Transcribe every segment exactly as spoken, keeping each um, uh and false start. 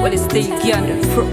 Well, it's stay under fruit.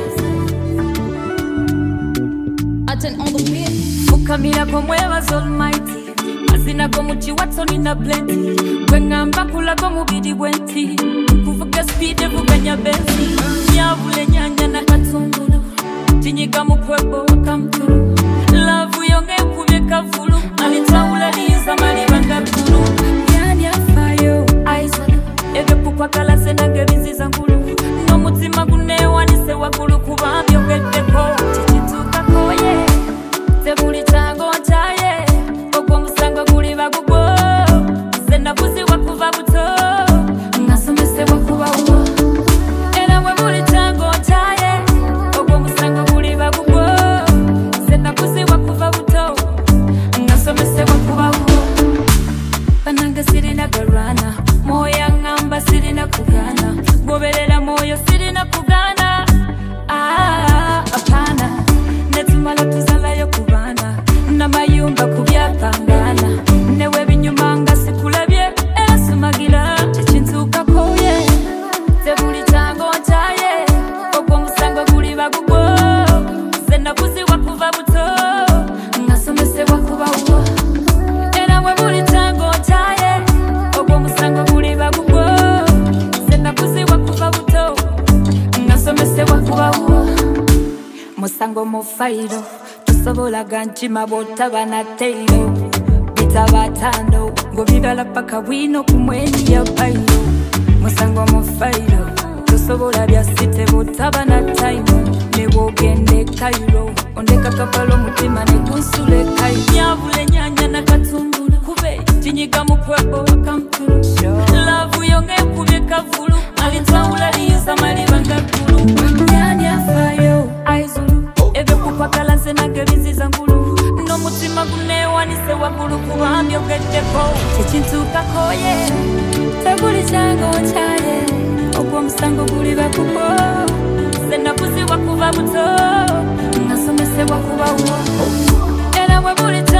Attend on the beat. Fukamira komwebaza almighty mazina go muchi watoni na plenty kwengamba kula go mubidi bwenti kuvuga speed vuganya benzi nyavule nyanya na katungulu tinyiga mukwebo wakamturu love yonge kubeka fulu alitawula liza mali banga kulu yani afayo aizolo ebe kukwa kala senange biziza ngulu no mutima kunewa nise wakulu kubambyo gedeko chichituka koye Tebuli chango chaye Okwa musango kuli bagubo Sena kuzi wakuva buto Ngasomese wakuva uwa Era we buli chango chaye Okwa musango kuli bagubo Sena kuzi wakuva buto Ngasomese wakuva uwa Pananga siri na garana Moya ngamba siri na kugana Goberera moyo siri na kugana Ah, apana Netumala tuzala yo kubana na mayumba kubyapangana newe binyumanga sikulabye erasumagira chintuka koye tebuli tango chaye okwo musango kuli bagubo sena kuzi wakuva buto ngasomese wakuba uwa era we buli tango chaye okwo musango kuli bagubo sena kuzi wakuva buto ngasomese wakuba uwa musango mufairo tusobola ganchima botaba na teiro bitabatando ngo bibala paka wino kumweni ya paino musango mufairo tusobola bya site botaba na time ne bogende kairo ondeka kapalo mutima ne kusule kai nyavule nyanya na katungulu kube tinyiga mukwebo wakamtulu love yonge kubeka fulu alitawula liza mali banga kulu yani afayo aizulu ebe kupakala senange biziza ngulu no mutima kunewa nise wakulu kubambyo gedeko chichintuka koye tebuli chango chaye okwo musango kuli bakubo sena kuzi wakuva buto ngasomese wakuba uwa era we buli